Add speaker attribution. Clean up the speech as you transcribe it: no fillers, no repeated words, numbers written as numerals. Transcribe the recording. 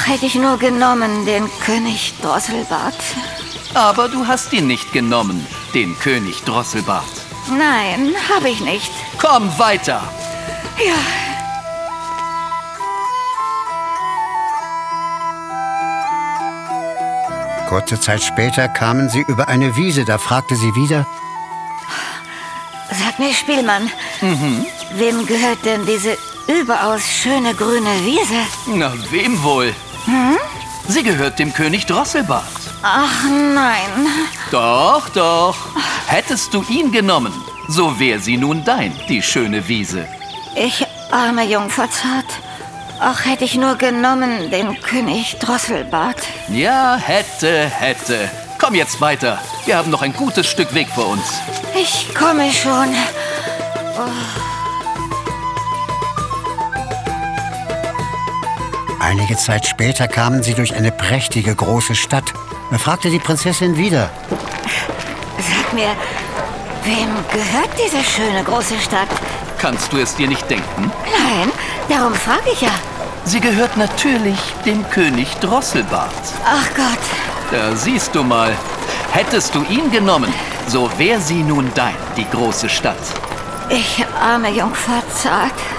Speaker 1: hätte ich nur genommen, den König Drosselbart.
Speaker 2: Aber du hast ihn nicht genommen, den König Drosselbart.
Speaker 1: Nein, habe ich nicht.
Speaker 2: Komm weiter!
Speaker 1: Ja.
Speaker 3: Kurze Zeit später kamen sie über eine Wiese. Da fragte sie wieder:
Speaker 1: Sag mir, Spielmann, wem gehört denn diese überaus schöne grüne Wiese?
Speaker 2: Na, wem wohl? Sie gehört dem König Drosselbart.
Speaker 1: Ach nein.
Speaker 2: Doch, doch. Hättest du ihn genommen, so wär sie nun dein, die schöne Wiese.
Speaker 1: Ich arme Jungfer Zart. Ach, hätte ich nur genommen, den König Drosselbart.
Speaker 2: Ja, hätte. Komm jetzt weiter. Wir haben noch ein gutes Stück Weg vor uns.
Speaker 1: Ich komme schon.
Speaker 3: Einige Zeit später kamen sie durch eine prächtige große Stadt. Da fragte die Prinzessin wieder:
Speaker 1: Sag mir, wem gehört diese schöne große Stadt?
Speaker 2: Kannst du es dir nicht denken?
Speaker 1: Nein, darum frage ich ja.
Speaker 2: Sie gehört natürlich dem König Drosselbart.
Speaker 1: Ach Gott.
Speaker 2: Da siehst du mal. Hättest du ihn genommen, so wär sie nun dein, die große Stadt.
Speaker 1: Ich arme Jungfer Zart.